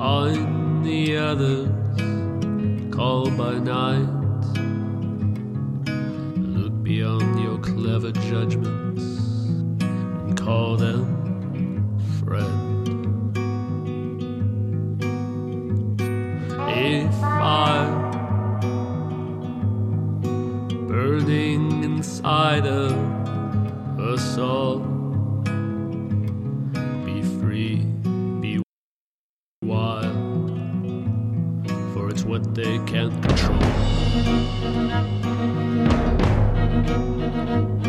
Find the others, call by night. Look beyond your clever judgments and call them friend. A fire burning inside of us all. Be free, be wild, for it's what they can't control.